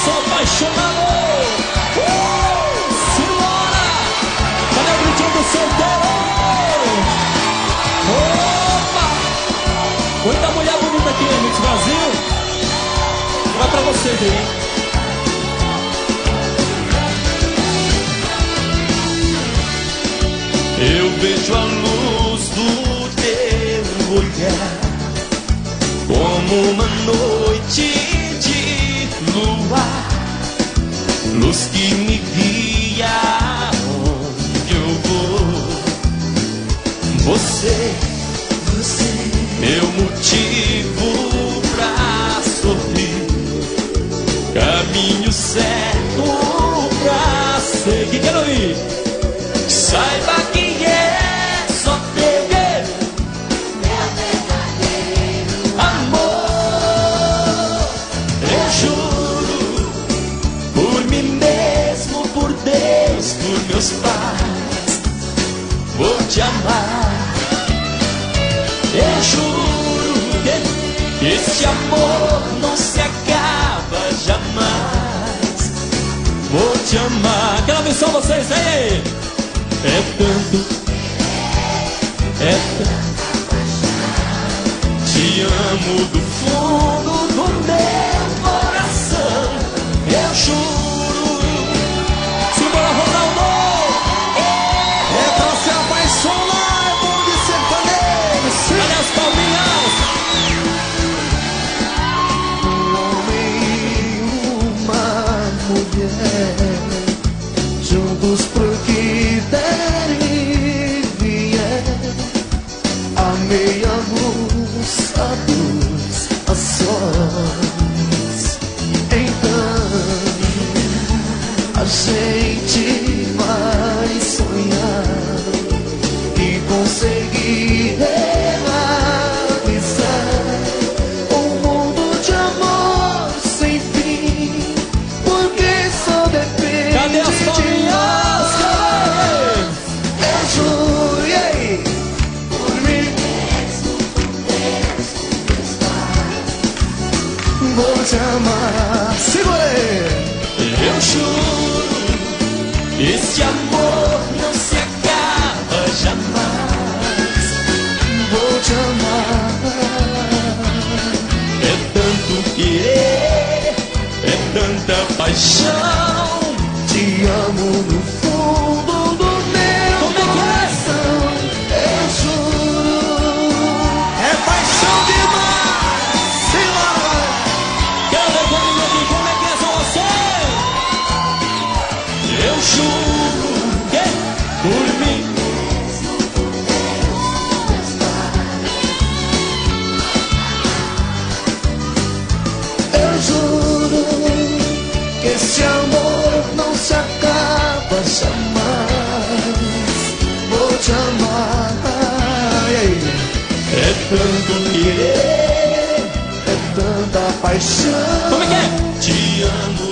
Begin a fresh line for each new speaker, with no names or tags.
sou apaixonado. Simbora! Cadê o gritinho do solteiro? Opa! Muita mulher bonita aqui, gente, Brasil. Vai pra vocês aí.
Eu vejo a luz do teu olhar como uma noite de luar, luz que me guia onde eu vou. Você, meu motivo pra sorrir, caminho certo pra seguir. Quero ir. Saiba que é só teu, meu verdadeiro amor. Eu juro, por mim mesmo, por Deus, por meus pais, vou te amar. Eu juro que esse amor não se acaba jamais. Vou te amar.
Quero ver só vocês aí.
É tanto, te amo do fundo do meu coração. Eu juro.
Simbora, Ronaldo!
É pra se apaixonar, é bom de sertanejo.
Olha as palminhas!
Um homem e uma mulher, juntos pro que der e vier. A meia luz, a luz, a sós. Então a gente vai sonhar e conseguir realizar um mundo de amor sem fim, porque só depende.
Cadê as palminhas?
Eu juro, e aí? Por mim vou te amar. Segura aí.
Eu juro, esse amor não se acaba jamais.
Vou te amar.
É tanto querer, é tanta paixão.
Te amo no fundo do meu coração. Eu juro. É paixão demais. Simbora.
Quero ver comigo aqui, como é que são vocês?
Eu juro que por mim
Eu juro que esse amor não se acaba jamais. Vou te amar. E aí?
é tanto querer,
É tanta paixão.
Como é que é?
te amo